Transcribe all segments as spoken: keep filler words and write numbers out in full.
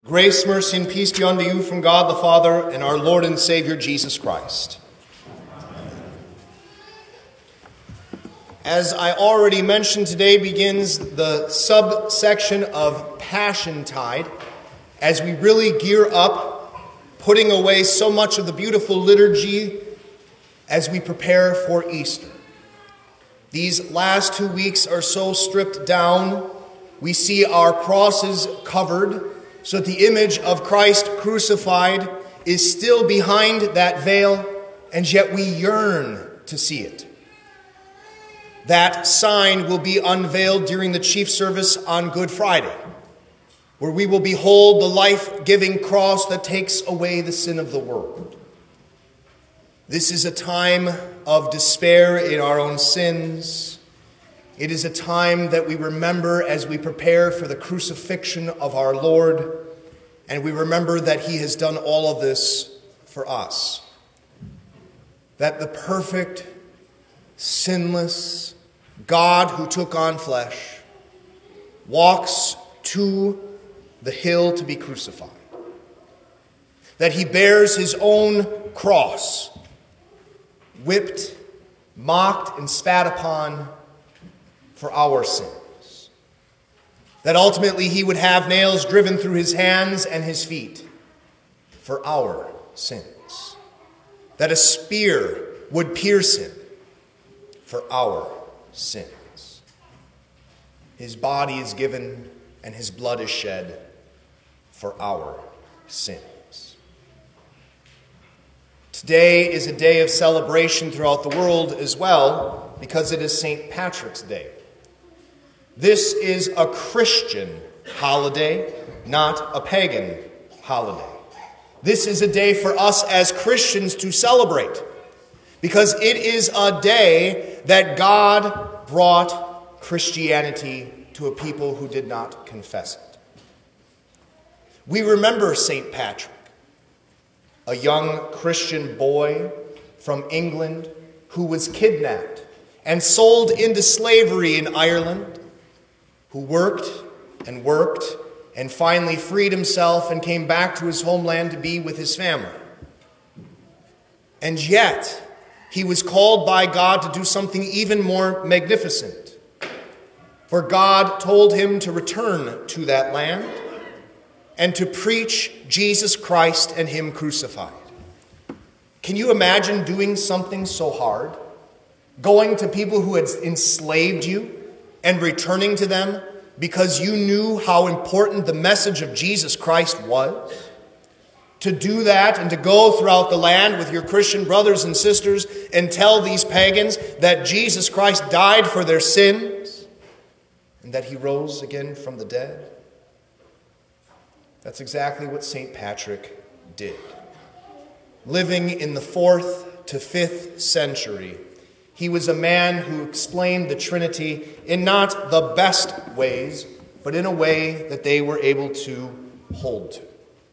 Grace, mercy, and peace be unto you from God the Father and our Lord and Savior Jesus Christ. As I already mentioned, today begins the subsection of Passiontide, as we really gear up, putting away so much of the beautiful liturgy as we prepare for Easter. These last two weeks are so stripped down. We see our crosses covered, so that the image of Christ crucified is still behind that veil, and yet we yearn to see it. That sign will be unveiled during the chief service on Good Friday, where we will behold the life-giving cross that takes away the sin of the world. This is a time of despair in our own sins. It is a time that we remember as we prepare for the crucifixion of our Lord, and we remember that he has done all of this for us. That the perfect, sinless God who took on flesh walks to the hill to be crucified. That he bears his own cross, whipped, mocked, and spat upon for our sins. That ultimately he would have nails driven through his hands and his feet for our sins. That a spear would pierce him for our sins. His body is given and his blood is shed for our sins. Today is a day of celebration throughout the world as well, because it is Saint Patrick's Day. This is a Christian holiday, not a pagan holiday. This is a day for us as Christians to celebrate, because it is a day that God brought Christianity to a people who did not confess it. We remember Saint Patrick, a young Christian boy from England who was kidnapped and sold into slavery in Ireland, who worked and worked and finally freed himself and came back to his homeland to be with his family. And yet, he was called by God to do something even more magnificent. For God told him to return to that land and to preach Jesus Christ and him crucified. Can you imagine doing something so hard? Going to people who had enslaved you and returning to them because you knew how important the message of Jesus Christ was? To do that and to go throughout the land with your Christian brothers and sisters and tell these pagans that Jesus Christ died for their sins and that he rose again from the dead? That's exactly what Saint Patrick did. Living in the fourth to fifth century, he was a man who explained the Trinity in not the best ways, but in a way that they were able to hold to.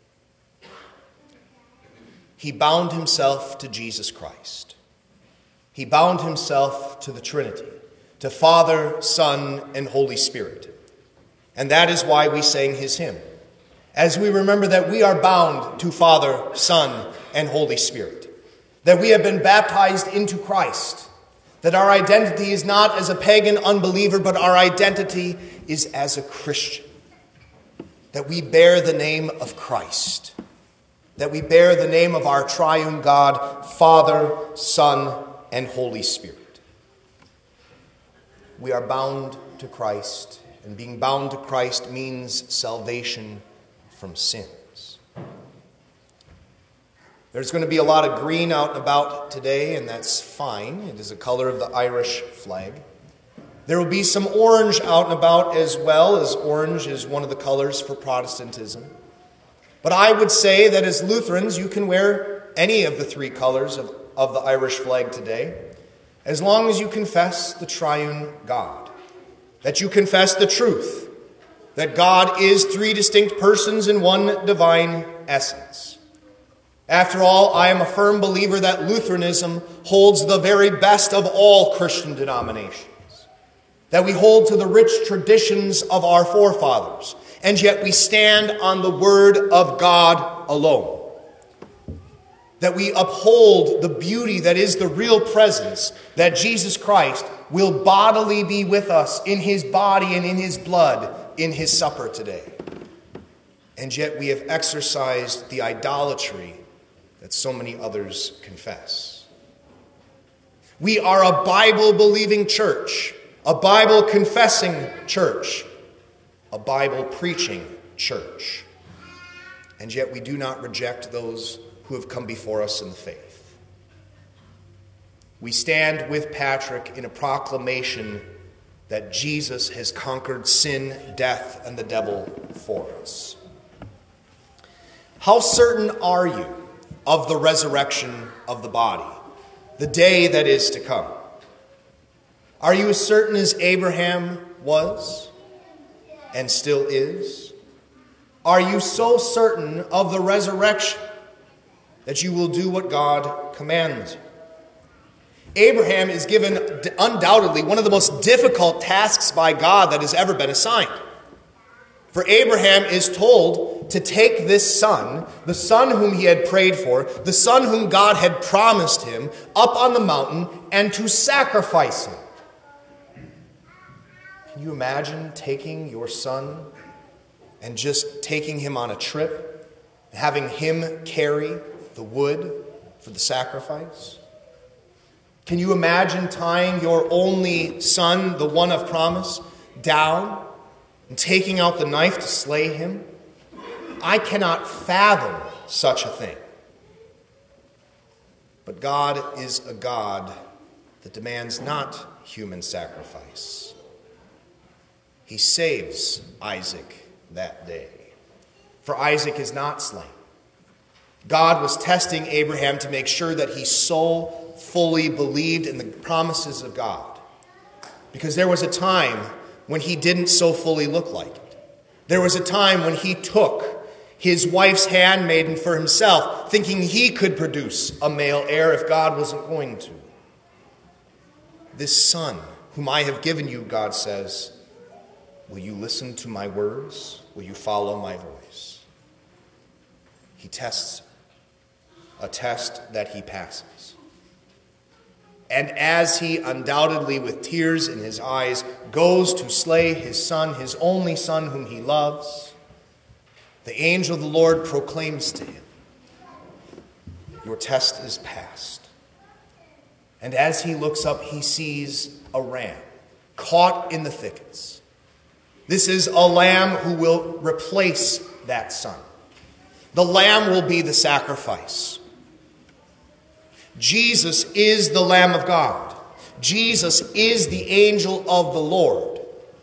He bound himself to Jesus Christ. He bound himself to the Trinity, to Father, Son, and Holy Spirit. And that is why we sang his hymn, as we remember that we are bound to Father, Son, and Holy Spirit, that we have been baptized into Christ, that our identity is not as a pagan unbeliever, but our identity is as a Christian, that we bear the name of Christ, that we bear the name of our triune God, Father, Son, and Holy Spirit. We are bound to Christ, and being bound to Christ means salvation from sins. There's going to be a lot of green out and about today, and that's fine. It is the color of the Irish flag. There will be some orange out and about as well, as orange is one of the colors for Protestantism. But I would say that as Lutherans, you can wear any of the three colors of, of the Irish flag today, as long as you confess the triune God, that you confess the truth, that God is three distinct persons in one divine essence. After all, I am a firm believer that Lutheranism holds the very best of all Christian denominations, that we hold to the rich traditions of our forefathers, and yet we stand on the word of God alone. That we uphold the beauty that is the real presence, that Jesus Christ will bodily be with us in his body and in his blood in his supper today. And yet we have exercised the idolatry that so many others confess. We are a Bible-believing church, a Bible-confessing church, a Bible-preaching church. And yet we do not reject those who have come before us in the faith. We stand with Patrick in a proclamation that Jesus has conquered sin, death, and the devil for us. How certain are you of the resurrection of the body, the day that is to come? Are you as certain as Abraham was and still is? Are you so certain of the resurrection that you will do what God commands you? Abraham is given undoubtedly one of the most difficult tasks by God that has ever been assigned. For Abraham is told to take this son, the son whom he had prayed for, the son whom God had promised him, up on the mountain and to sacrifice him. Can you imagine taking your son and just taking him on a trip, having him carry the wood for the sacrifice? Can you imagine tying your only son, the one of promise, down and taking out the knife to slay him? I cannot fathom such a thing. But God is a God that demands not human sacrifice. He saves Isaac that day, for Isaac is not slain. God was testing Abraham to make sure that he so fully believed in the promises of God. Because there was a time when he didn't so fully look like it. There was a time when he took his wife's handmaiden for himself, thinking he could produce a male heir if God wasn't going to. This son, whom I have given you, God says, will you listen to my words? Will you follow my voice? He tests a test that he passes. And as he undoubtedly, with tears in his eyes, goes to slay his son, his only son whom he loves, the angel of the Lord proclaims to him, your test is passed. And as he looks up, he sees a ram caught in the thickets. This is a lamb who will replace that son. The lamb will be the sacrifice. Jesus is the Lamb of God. Jesus is the angel of the Lord.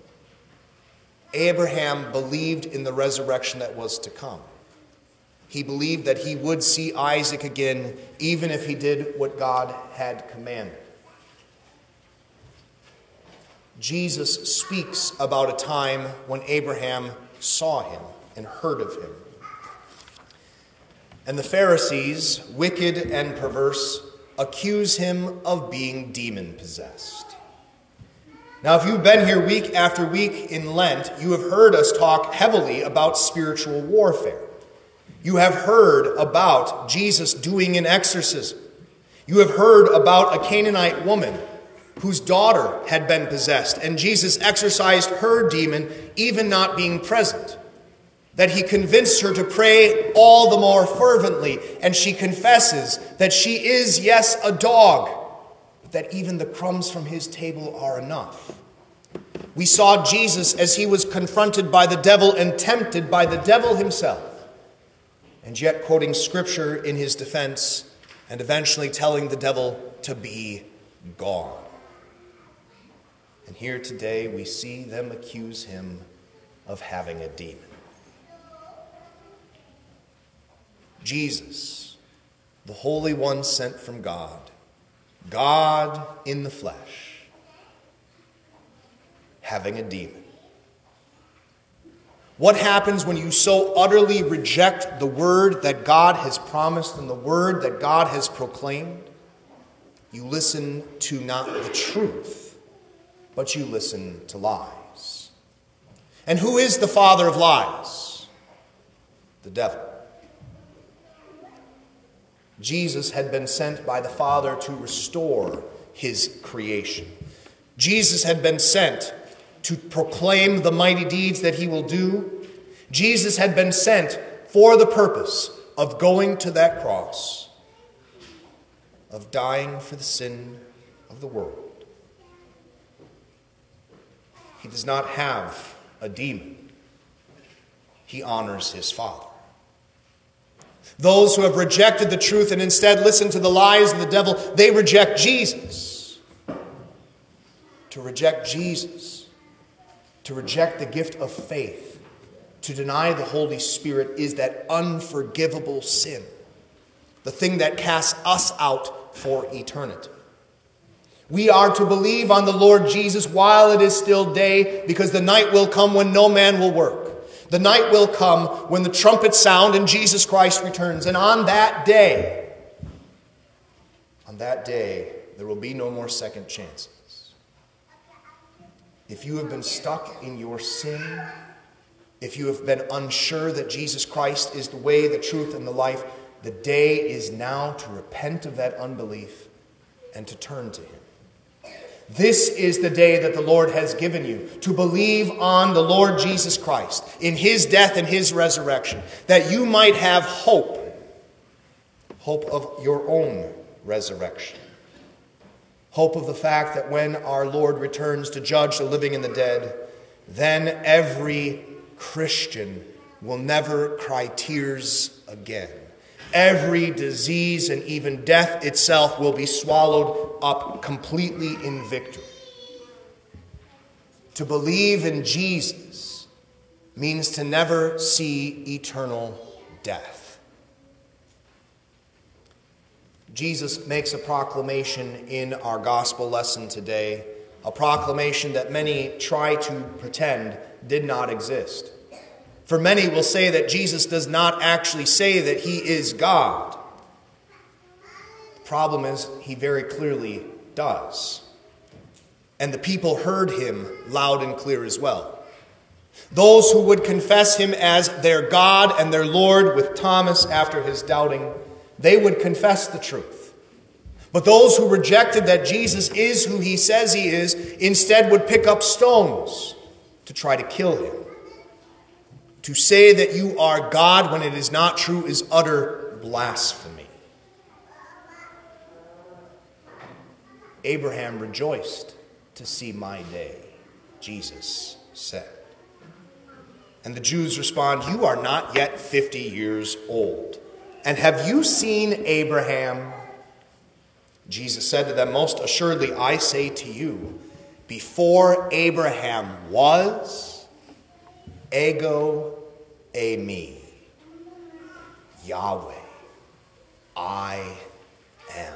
Abraham believed in the resurrection that was to come. He believed that he would see Isaac again, even if he did what God had commanded. Jesus speaks about a time when Abraham saw him and heard of him. And the Pharisees, wicked and perverse, accuse him of being demon-possessed. Now, if you've been here week after week in Lent, you have heard us talk heavily about spiritual warfare. You have heard about Jesus doing an exorcism. You have heard about a Canaanite woman whose daughter had been possessed, and Jesus exorcised her demon, even not being present. That he convinced her to pray all the more fervently, and she confesses that she is, yes, a dog, but that even the crumbs from his table are enough. We saw Jesus as he was confronted by the devil and tempted by the devil himself, and yet quoting scripture in his defense and eventually telling the devil to be gone. And here today we see them accuse him of having a demon. Jesus, the Holy One sent from God, God in the flesh, having a demon. What happens when you so utterly reject the word that God has promised and the word that God has proclaimed? You listen to not the truth, but you listen to lies. And who is the father of lies? The devil. Jesus had been sent by the Father to restore his creation. Jesus had been sent to proclaim the mighty deeds that he will do. Jesus had been sent for the purpose of going to that cross, of dying for the sin of the world. He does not have a demon. He honors his Father. Those who have rejected the truth and instead listen to the lies of the devil, they reject Jesus. To reject Jesus, to reject the gift of faith, to deny the Holy Spirit is that unforgivable sin, the thing that casts us out for eternity. We are to believe on the Lord Jesus while it is still day, because the night will come when no man will work. The night will come when the trumpets sound and Jesus Christ returns. And on that day, on that day, there will be no more second chances. If you have been stuck in your sin, if you have been unsure that Jesus Christ is the way, the truth, and the life, the day is now to repent of that unbelief and to turn to him. This is the day that the Lord has given you, to believe on the Lord Jesus Christ, in his death and his resurrection, that you might have hope, hope of your own resurrection, hope of the fact that when our Lord returns to judge the living and the dead, then every Christian will never cry tears again. Every disease and even death itself will be swallowed up completely in victory. To believe in Jesus means to never see eternal death. Jesus makes a proclamation in our gospel lesson today, a proclamation that many try to pretend did not exist. For many will say that Jesus does not actually say that he is God. The problem is he very clearly does. And the people heard him loud and clear as well. Those who would confess him as their God and their Lord with Thomas after his doubting, they would confess the truth. But those who rejected that Jesus is who he says he is, instead would pick up stones to try to kill him. To say that you are God when it is not true is utter blasphemy. Abraham rejoiced to see my day, Jesus said. And the Jews respond, you are not yet fifty years old. And have you seen Abraham? Jesus said to them, most assuredly I say to you, before Abraham was, ego eimi, Yahweh, I am.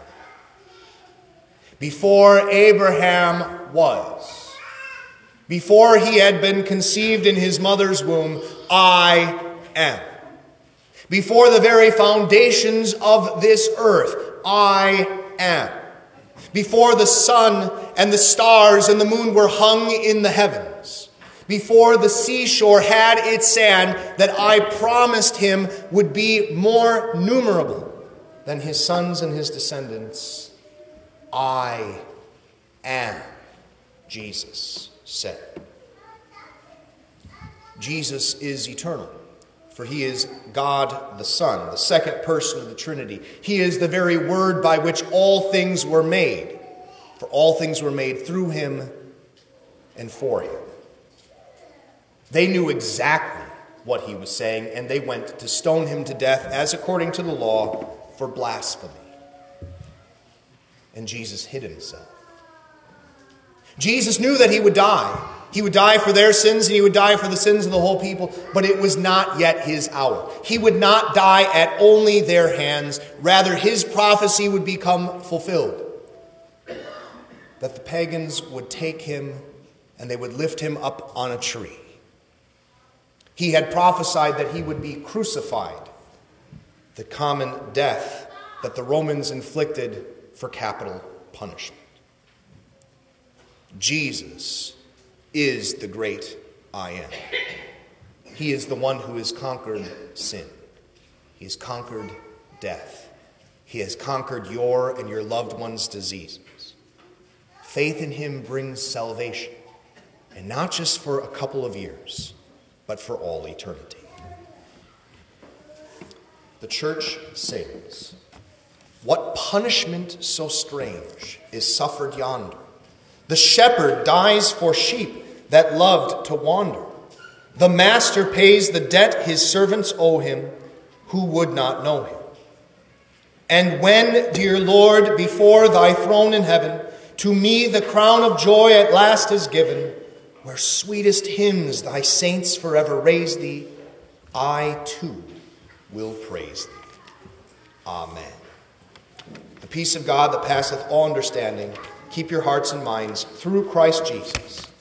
Before Abraham was, before he had been conceived in his mother's womb, I am. Before the very foundations of this earth, I am. Before the sun and the stars and the moon were hung in the heavens, before the seashore had its sand that I promised him would be more numerable than his sons and his descendants, I am, Jesus said. Jesus is eternal, for he is God the Son, the second person of the Trinity. He is the very word by which all things were made, for all things were made through him and for him. They knew exactly what he was saying, and they went to stone him to death, as according to the law, for blasphemy. And Jesus hid himself. Jesus knew that he would die. He would die for their sins, and he would die for the sins of the whole people, but it was not yet his hour. He would not die at only their hands. Rather, his prophecy would become fulfilled, that the pagans would take him and they would lift him up on a tree. He had prophesied that he would be crucified, the common death that the Romans inflicted for capital punishment. Jesus is the great I am. He is the one who has conquered sin. He has conquered death. He has conquered your and your loved one's diseases. Faith in him brings salvation, and not just for a couple of years, but for all eternity. The church sings, "What punishment so strange is suffered yonder? The shepherd dies for sheep that loved to wander. The master pays the debt his servants owe him, who would not know him. And when, dear Lord, before thy throne in heaven, to me the crown of joy at last is given, where sweetest hymns thy saints forever raise thee, I too will praise thee. Amen." The peace of God that passeth all understanding, keep your hearts and minds through Christ Jesus.